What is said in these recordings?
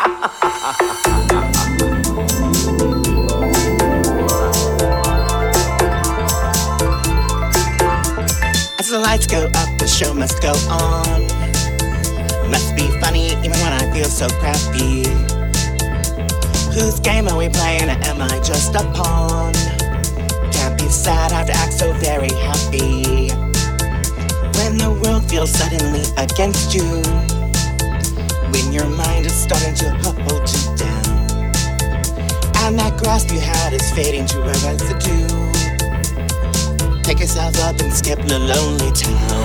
As the lights go up, the show must go on. Must be funny even when I feel so crappy. Whose game are we playing, or am I just a pawn? Can't be sad, have to act so very happy. When the world feels suddenly against you, when your mind is starting to hold you down, and that grasp you had is fading to a residue, pick yourself up and skip the lonely town.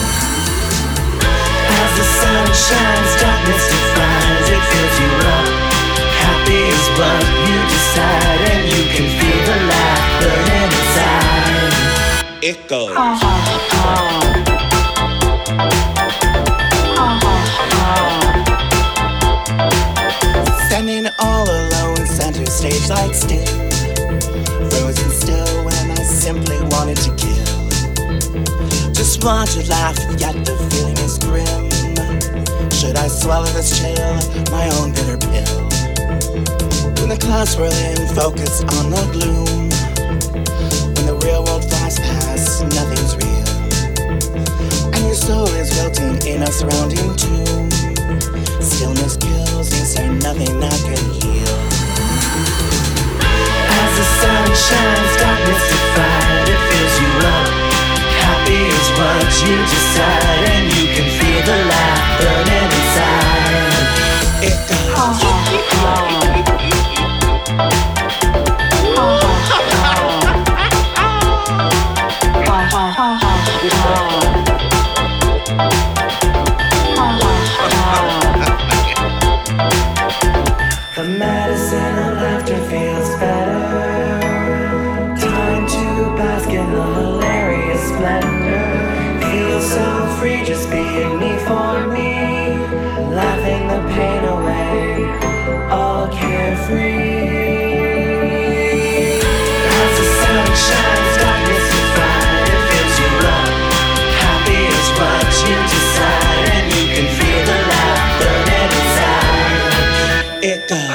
As the sun shines, darkness defines, it fills you up. Happy is what you decide, and you can feel the light burning inside. It goes. Standing all alone, center stage lights dim, frozen still when I simply wanted to kill. Just want to laugh, yet the feeling is grim. Should I swallow this chill, my own bitter pill? When the clouds swirl in, focused on the gloom, when the real world flies past, nothing's real, and your soul is wilting in a surrounding tomb. Stillness kills, is there nothing that can heal? As the sun shines, darkness defied, it fills you up. Happy is what you decide, and you can feel the light burning inside. It goes. The medicine of laughter feels better. Time to bask in the hilarious splendor. Feel so free just being me for me. Laughing the pain away, all carefree. As the sun shines, darkness defied, it fills you up. Happy is what you decide, and you can feel the light burning inside. It goes.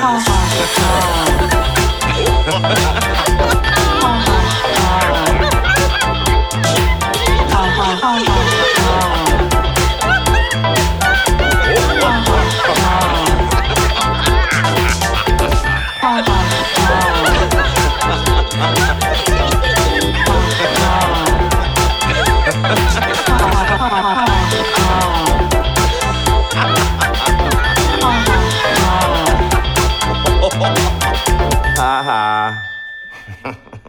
Ha ha.